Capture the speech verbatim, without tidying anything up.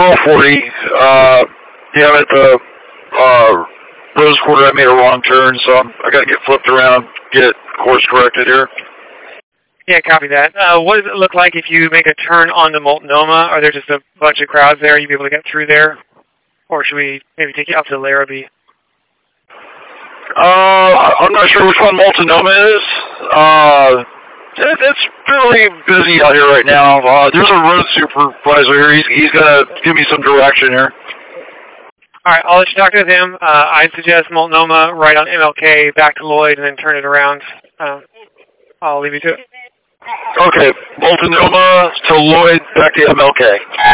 twelve forty. Uh, yeah, I'm at the uh, Rose Quarter. I made a wrong turn, so I'm, I got to get flipped around, get course corrected here. Yeah, copy that. Uh, what does it look like if you make a turn onto Multnomah? Are there just a bunch of crowds there? Are you be able to get through there? Or should we maybe take you out to Larrabee? Uh, I'm not sure which one Multnomah is. Uh, it, it's really busy out here right now. Uh, there's a road supervisor here. He's, he's going to give me some direction here. All right, I'll let you talk to him. Uh, I'd suggest Multnomah right on M L K, back to Lloyd, and then turn it around. Uh, I'll leave you to it. Okay, Multnomah to Lloyd, back to M L K.